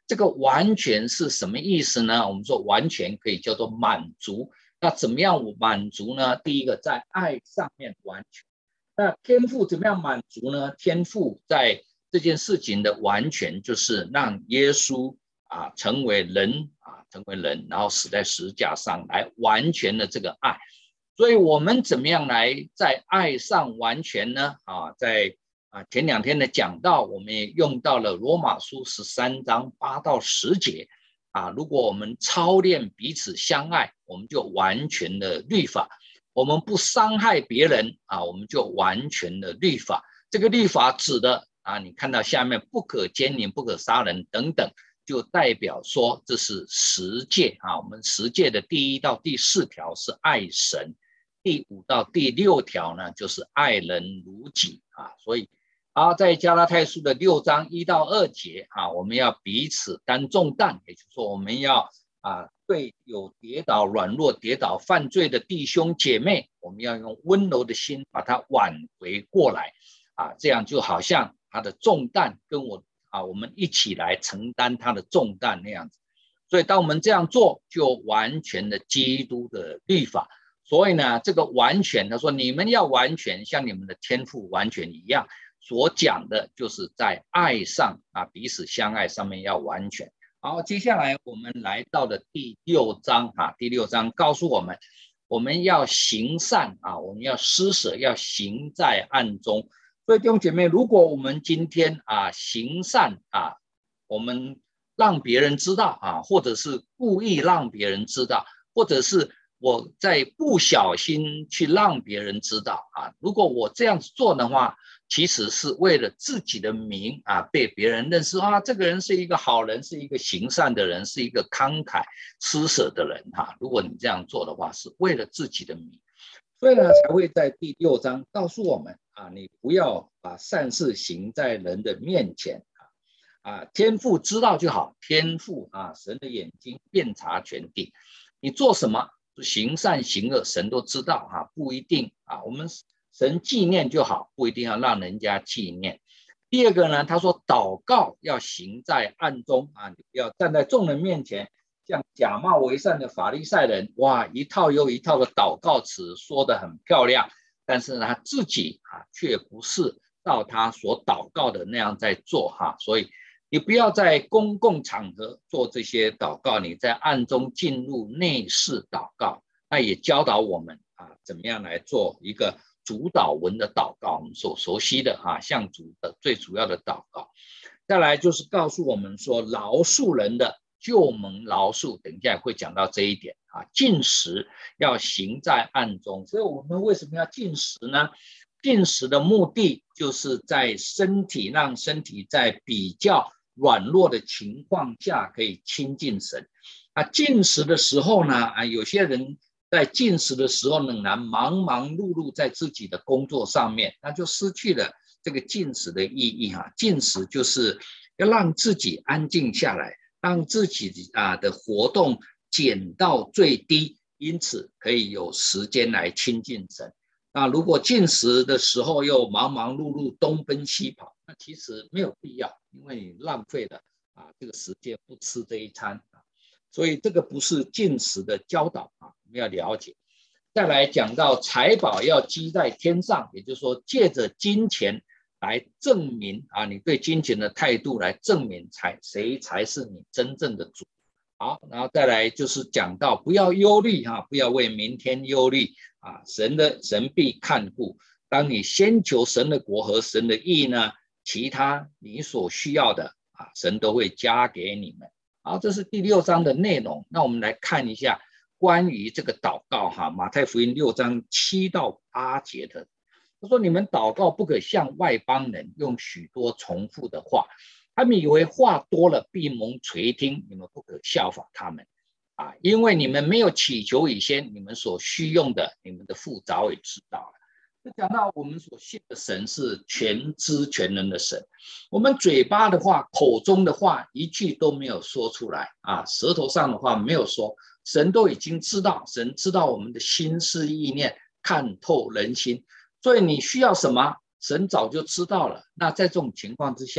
这个完全是什么意思呢？我们说完全可以叫做满足。那怎么样满足呢？第一个在爱上面完全。那天父怎么样满足呢？天父在这件事情的完全就是让耶稣啊成为人啊成为人，然后死在十字架上来完全的这个爱。所以我们怎么样来在爱上完全呢？啊，在啊前两天的讲道，我们也用到了罗马书十三章八到十节啊。如果我们操练彼此相爱，我们就完全的律法。我们不伤害别人啊，我们就完全的律法。这个律法指的啊，你看到下面不可奸淫、不可杀人等等，就代表说这是十诫啊。我们十诫的第一到第四条是爱神，第五到第六条呢就是爱人如己啊。所以啊，在加拉太书的六章一到二节啊，我们要彼此担重担，也就是说我们要啊。对有跌倒软弱跌倒犯罪的弟兄姐妹，我们要用温柔的心把他挽回过来啊，这样就好像他的重担跟我啊，我们一起来承担他的重担那样子。所以当我们这样做，就完全的基督的律法。所以呢，这个完全，他说你们要完全像你们的天父完全一样，所讲的就是在爱上啊，彼此相爱上面要完全。好，接下来我们来到了第六章啊，第六章告诉我们，我们要行善啊，我们要施舍，要行在暗中。所以弟兄姐妹，如果我们今天啊行善啊，我们让别人知道啊，或者是故意让别人知道，或者是我在不小心去让别人知道啊，如果我这样子做的话，其实是为了自己的名啊，被别人认识啊，这个人是一个好人，是一个行善的人，是一个慷慨施舍的人哈、啊。如果你这样做的话，是为了自己的名，所以呢，才会在第六章告诉我们啊，你不要把善事行在人的面前啊，啊，天父知道就好，天父啊，神的眼睛遍察全地，你做什么行善行恶，神都知道哈、啊，不一定啊，我们。神纪念就好，不一定要让人家纪念。第二个呢，他说祷告要行在暗中啊，你不要站在众人面前，像假冒为善的法利赛人，哇，一套又一套的祷告词说得很漂亮，但是他自己啊，却不是照他所祷告的那样在做哈、啊，所以你不要在公共场合做这些祷告，你在暗中进入内室祷告。那也教导我们啊，怎么样来做一个主导文的祷告，我们所熟悉的哈、啊，向主的最主要的祷告。再来就是告诉我们说，饶恕人的就蒙饶恕，等一下会讲到这一点啊。禁食要行在暗中，所以我们为什么要禁食呢？禁食的目的就是在身体让身体在比较软弱的情况下可以亲近神啊。禁食的时候呢，啊，有些人在禁食的时候仍然忙忙碌碌在自己的工作上面，那就失去了这个禁食的意义哈。禁食就是要让自己安静下来，让自己啊的活动减到最低，因此可以有时间来亲近神。那如果禁食的时候又忙忙碌碌东奔西跑，那其实没有必要，因为你浪费了啊这个时间不吃这一餐啊。所以这个不是禁食的教导啊，我们要了解。再来讲到财宝要积在天上，也就是说借着金钱来证明啊，你对金钱的态度来证明才谁才是你真正的主。好，然后再来就是讲到不要忧虑哈、啊，不要为明天忧虑啊，神的神必看顾。当你先求神的国和神的义呢，其他你所需要的啊，神都会加给你们。好，这是第六章的内容。那我们来看一下关于这个祷告哈，马太福音六章七到八节的，他说你们祷告不可像外邦人用许多重复的话，他们以为话多了必蒙垂听，你们不可效法他们啊，因为你们没有祈求以先，你们所需用的，你们的父早已知道了。就讲到我们所信的神是全知全能的神，我们嘴巴的话，口中的话一句都没有说出来啊，舌头上的话没有说，神都已经知道，神知道我们的心思意念，看透人心，所以你需要什么，神早就知道了。那在这种情况之下，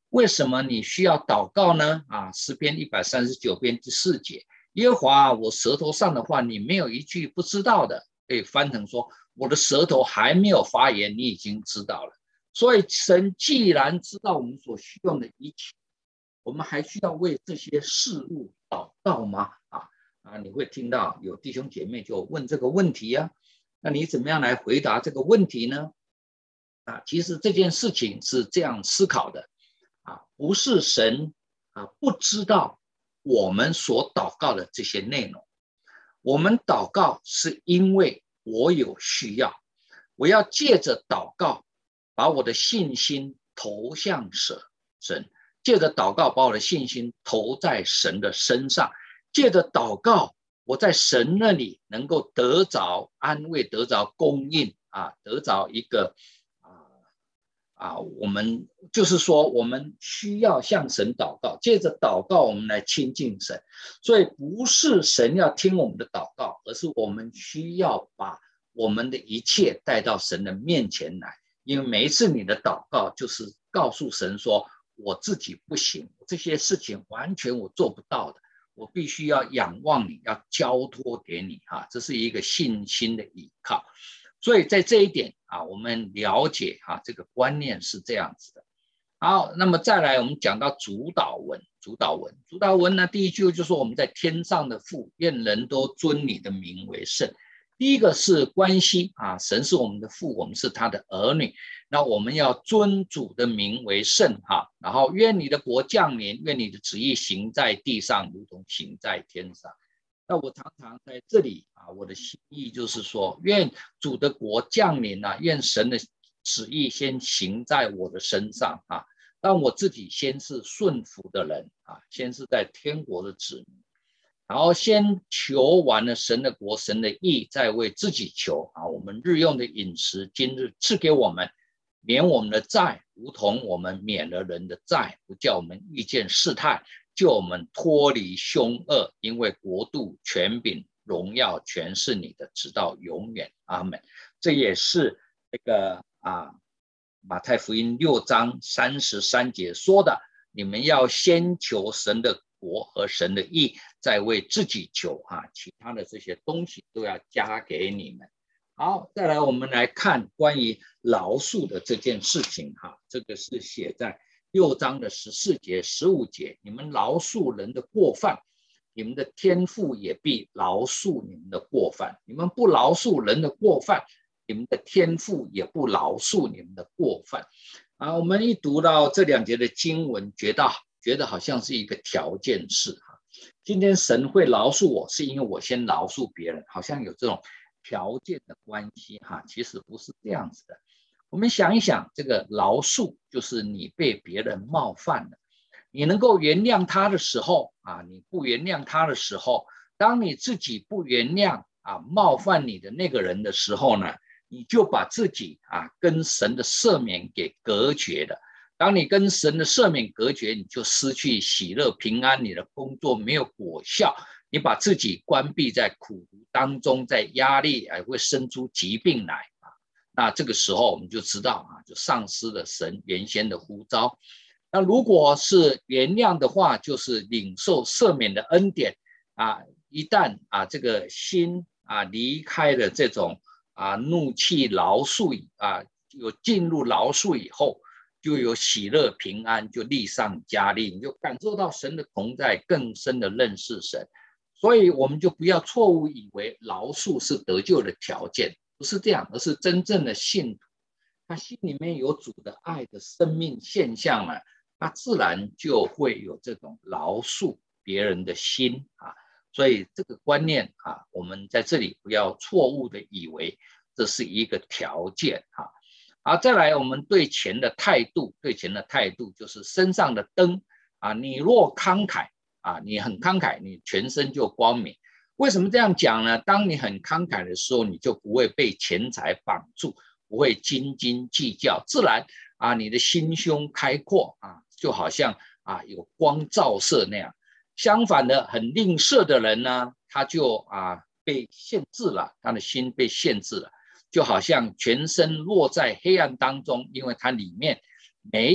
为什么你需要祷告呢？啊，诗篇一百三十九篇第四节，耶和华，我舌头上的话，你没有一句不知道的。可以翻成说，我的舌头还没有发言，你已经知道了。所以神既然知道我们所需用的一切，我们还需要为这些事物祷告吗？啊啊，你会听到有弟兄姐妹就问这个问题啊，那你怎么样来回答这个问题呢？啊，其实这件事情是这样思考的啊，不是神啊不知道我们所祷告的这些内容，我们祷告是因为我有需要，我要借着祷告把我的信心投向神，借着祷告把我的信心投在神的身上，借着祷告我在神那里能够得着安慰，得着供应啊，得着一个啊，我们就是说，我们需要向神祷告，借着祷告，我们来亲近神。所以不是神要听我们的祷告，而是我们需要把我们的一切带到神的面前来。因为每一次你的祷告，就是告诉神说，我自己不行，这些事情完全我做不到的，我必须要仰望你，要交托给你啊，这是一个信心的依靠。所以在这一点啊，我们了解啊，这个观念是这样子的。好，那么再来，我们讲到主祷文，主祷文，主祷文呢，第一句就是说我们在天上的父，愿人都尊你的名为圣。第一个是关系啊，神是我们的父，我们是他的儿女，那我们要尊主的名为圣哈。然后愿你的国降临，愿你的旨意行在地上，如同行在天上。那我常常在这里啊，我的心意就是说，愿主的国降临啊，愿神的旨意先行在我的身上啊，让我自己先是顺服的人啊，先是在天国的子民，然后先求完了神的国、神的义，再为自己求啊。我们日用的饮食，今日赐给我们，免我们的债，如同我们免了人的债，不叫我们遇见试探。救我们脱离凶恶，因为国度、权柄、荣耀全是你的，直到永远。阿们。这也是这个啊，马太福音六章三十三节说的：你们要先求神的国和神的义，再为自己求啊，其他的这些东西都要加给你们。好，再来我们来看关于饶恕的这件事情哈，这个是写在六章的十四节、十五节，你们饶恕人的过犯，你们的天父也必饶恕你们的过犯；你们不饶恕人的过犯，你们的天父也不饶恕你们的过犯。啊，我们一读到这两节的经文，觉得觉得好像是一个条件式哈。今天神会饶恕我，是因为我先饶恕别人，好像有这种条件的关系哈，其实不是这样子的。我们想一想，这个饶恕就是你被别人冒犯了，你能够原谅他的时候啊，你不原谅他的时候，当你自己不原谅啊冒犯你的那个人的时候呢，你就把自己啊跟神的赦免给隔绝了。当你跟神的赦免隔绝，你就失去喜乐平安，你的工作没有果效，你把自己关闭在苦毒当中，在压力还会生出疾病来。那这个时候我们就知道啊，就丧失了神原先的呼召。那如果是原谅的话，就是领受赦免的恩典啊。一旦啊这个心啊离开了这种啊怒气饶恕啊，有进入饶恕以后，就有喜乐平安，就力上加力，你就感受到神的同在，更深的认识神。所以我们就不要错误以为饶恕是得救的条件。不是这样，而是真正的信徒，他心里面有主的爱的生命现象了，他自然就会有这种饶恕别人的心啊。所以这个观念啊，我们在这里不要错误的以为这是一个条件啊。好，再来我们对钱的态度，对钱的态度就是身上的灯啊，你若慷慨啊，你很慷慨，你全身就光明。为什么这样讲呢？当你很慷慨的时候，你就不会被钱财绑住，不会斤斤计较，自然啊，你的心胸开阔啊，就好像啊有光照射那样。相反的，很吝啬的人呢，他就啊被限制了，他的心被限制了，就好像全身落在黑暗当中，因为他里面没有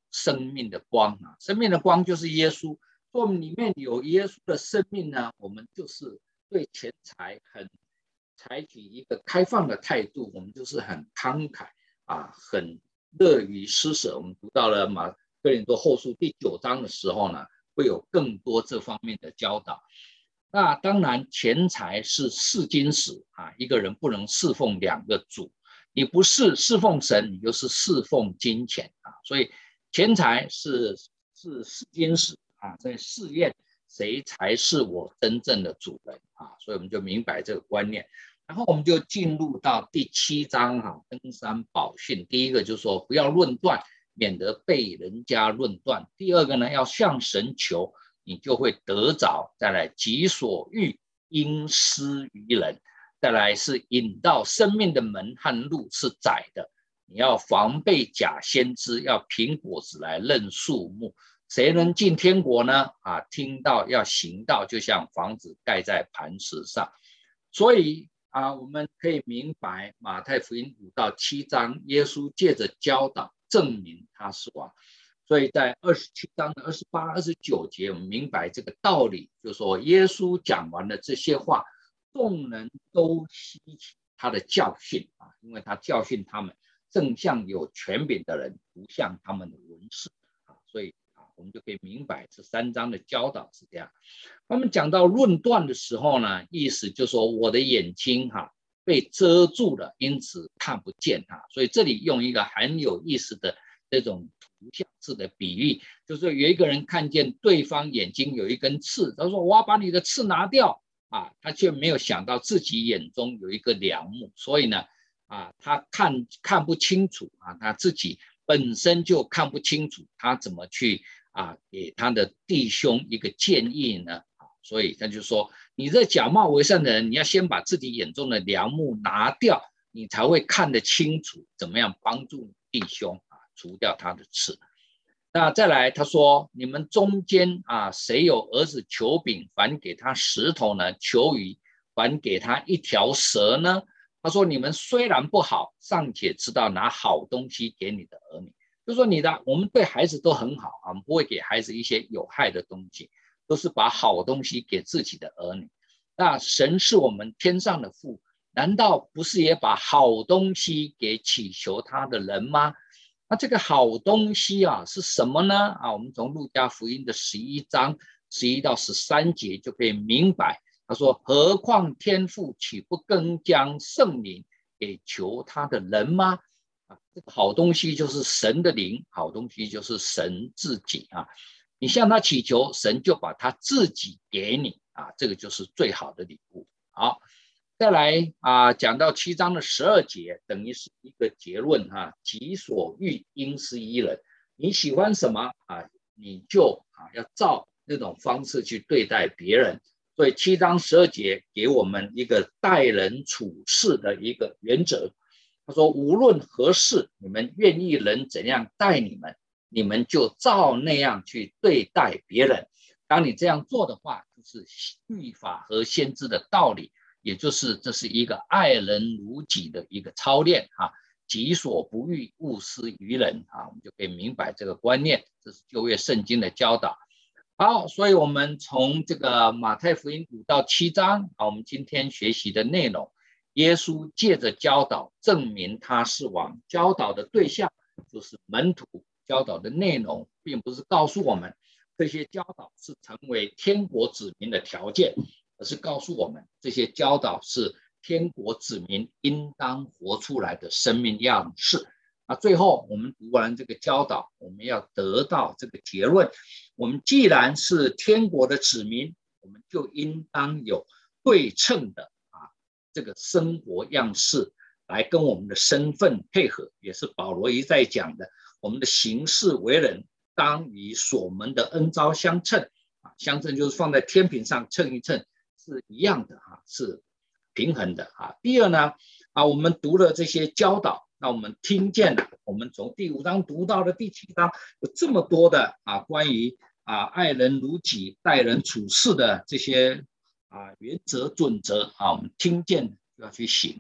生命的光啊，生命的光就是耶稣。我们里面有耶稣的生命呢，我们就是对钱财很采取一个开放的态度，我们就是很慷慨啊，很乐于施舍。我们读到了马哥林多后书第九章的时候呢，会有更多这方面的教导。那当然，钱财是试金石啊，一个人不能侍奉两个主，你不是侍奉神，你就是侍奉金钱啊。所以钱财是是试金石啊，在试验谁才是我真正的主人啊。所以我们就明白这个观念。然后我们就进入到第七章哈、啊，登山宝训。第一个就是说不要论断，免得被人家论断。第二个呢，要向神求，你就会得着。再来，己所欲，应施于人。再来是引到生命的门和路是窄的，你要防备假先知，要凭果子来认树木。谁能进天国呢？啊，听到要行道，就像房子盖在磐石上。所以啊，我们可以明白马太福音五到七章，耶稣借着教导证明他是王。所以在二十七章的二十八、二十九节，我们明白这个道理，就是说耶稣讲完了这些话，众人都吸取他的教训啊，因为他教训他们，正像有权柄的人，不像他们的文士啊，所以啊，我们就可以明白这三章的教导是这样。他们讲到论断的时候呢，意思就是说我的眼睛哈、啊、被遮住了，因此看不见哈、啊。所以这里用一个很有意思的这种图像式的比喻，就是有一个人看见对方眼睛有一根刺，他说我要把你的刺拿掉啊，他却没有想到自己眼中有一个梁木，所以呢啊，他看看不清楚啊，他自己本身就看不清楚，他怎么去啊给他的弟兄一个建议呢？所以他就说，你这假冒为善的人，你要先把自己眼中的梁木拿掉，你才会看得清楚怎么样帮助弟兄啊，除掉他的刺。那再来他说，你们中间啊，谁有儿子求饼，反给他石头呢？求鱼，反给他一条蛇呢？他说，你们虽然不好，尚且知道拿好东西给你的儿女。就说你的，我们对孩子都很好啊，我们不会给孩子一些有害的东西，都是把好东西给自己的儿女。那神是我们天上的父，难道不是也把好东西给祈求他的人吗？那这个好东西啊是什么呢？啊，我们从路加福音的十一章十一到十三节就可以明白。他说：何况天父岂不更将圣灵给求他的人吗？啊，这个好东西就是神的灵，好东西就是神自己啊。你向他祈求，神就把他自己给你啊，这个就是最好的礼物。好，再来啊，讲到七章的十二节，等于是一个结论哈、啊。己所欲，应施于人。你喜欢什么啊，你就啊要照那种方式去对待别人。所以七章十二节给我们一个待人处事的一个原则。他说，无论何事，你们愿意人怎样待你们，你们就照那样去对待别人。当你这样做的话，就是律法和先知的道理，也就是这是一个爱人如己的一个操练啊。己所不欲，勿施于人啊，我们就可以明白这个观念，这是旧约圣经的教导。好，所以我们从这个马太福音五到七章啊，我们今天学习的内容，耶稣借着教导证明他是王，教导的对象就是门徒，教导的内容并不是告诉我们这些教导是成为天国子民的条件，而是告诉我们这些教导是天国子民应当活出来的生命样式。那最后我们读完这个教导，我们要得到这个结论，我们既然是天国的子民，我们就应当有对称的啊这个生活样式来跟我们的身份配合，也是保罗一再讲的，我们的行事为人当与所蒙的恩召相称啊，相称就是放在天平上称一称是一样的啊，是平衡的啊。第二呢啊，我们读了这些教导，那我们听见了，我们从第五章读到了第七章，有这么多的啊关于啊爱人如己、待人处事的这些啊原则准则啊，我们听见就要去行。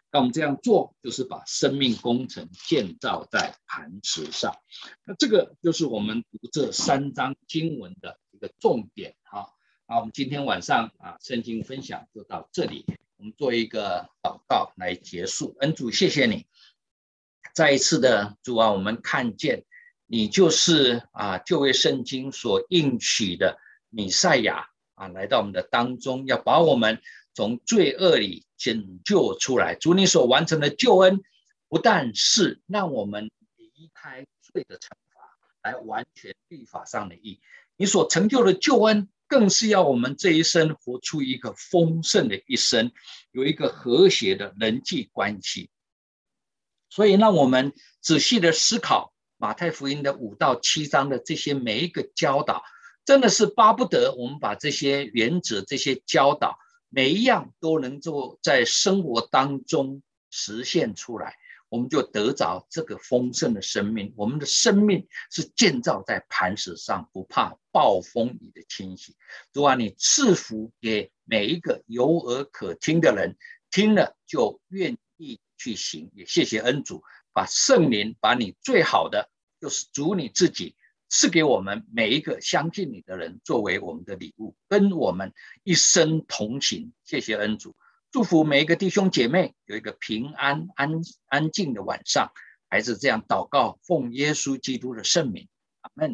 那我们这样做，就是把生命工程建造在磐石上。那这个就是我们读这三章经文的一个重点哈。那我们今天晚上啊，圣经分享就到这里，我们做一个祷告来结束。恩主，谢谢你，再一次的主啊，我们看见你就是啊旧约圣经所应许的弥赛亚啊，来到我们的当中，要把我们从罪恶里拯救出来。主，你所完成的救恩，不但是让我们离开罪的惩罚，来完全律法上的义，你所成就的救恩，更是要我们这一生活出一个丰盛的一生，有一个和谐的人际关系。所以让我们仔细的思考马太福音的五到七章的这些每一个教导，真的是巴不得我们把这些原则、这些教导每一样都能够在生活当中实现出来，我们就得着这个丰盛的生命。我们的生命是建造在磐石上，不怕暴风雨的侵袭。主啊，你赐福给每一个有耳可听的人，听了就愿意去行。也谢谢恩主，把圣灵，把你最好的，就是主你自己，赐给我们每一个相信你的人，作为我们的礼物，跟我们一生同行。谢谢恩主，祝福每一个弟兄姐妹有一个平安安安静的晚上。还是这样祷告，奉耶稣基督的圣名，阿们。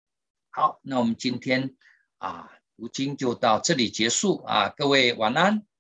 好，那我们今天啊读经就到这里结束啊，各位晚安。